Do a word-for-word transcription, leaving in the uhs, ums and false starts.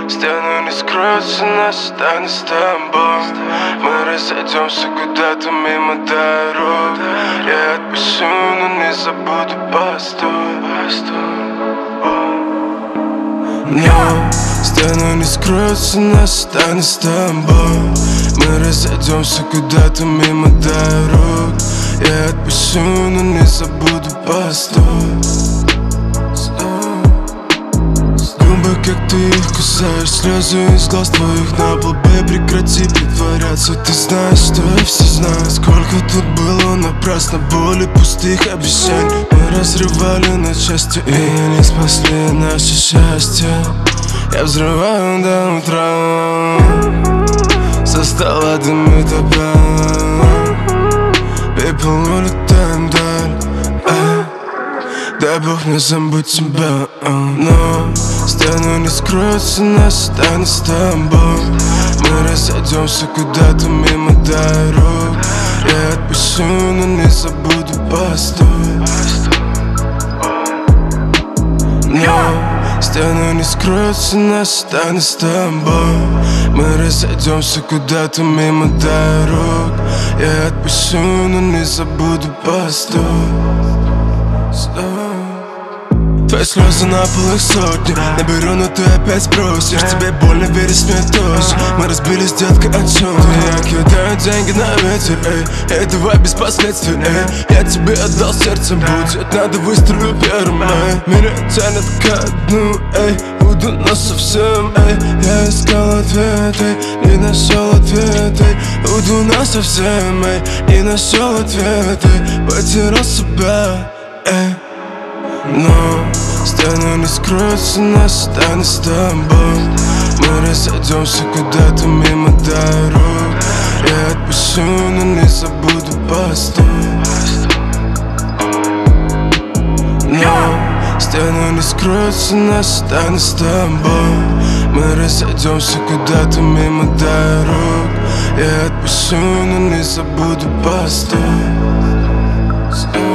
Стены не скроются, нас станет с тобой. Мы разойдемся куда-то мимо дорог. Я отпущу, но не забуду, постой. Но стены не скроются, нас станет с тобой. Мы разойдемся куда-то мимо дорог. Я отпущу, но не забуду, постой. Губы, как ты их кусаешь, слезы из глаз твоих на пол. Бэй, прекрати притворяться, ты знаешь, что я все знаю. Сколько тут было напрасно боли, пустых обещаний. Мы разрывали на части и не спасли наше счастье. Я взрываю до утра, со стола дымит опять. Пепел улетаем вдаль. Дай Бог не забудь тебя, но стены не скроются, нас станет с тобой. Мы разойдемся куда-то мимо дорог. Я отпущу, но не забуду, постой. Но стены не скроются, нас станет с тобой. Мы разойдемся куда-то мимо дорог. Я отпущу, но не забуду, постой. Твои слезы на пол их сотни. Наберу, но ты опять спросишь. Тебе больно, верить мне тоже. Мы разбились, детка, о чем ты? Я кидаю деньги на ветер, эй. Эй, давай без последствий, эй. Я тебе отдал сердце, будет надо, выстрелю первым, эй. Меня тянет ко дну, эй. Буду насовсем, эй. Я искал ответ, эй. Не нашел ответ, эй. Буду насовсем, эй. Не нашел ответ, эй. Потерял себя, эй. Но стены не скроются, нас станет с тобой. Мы разойдемся куда-то мимо дорог. Я отпущу, но не забуду, постой. Но стены не скроются, нас станет с тобой. Мы разойдемся куда-то мимо дорог. Я отпущу, но не забуду, постой.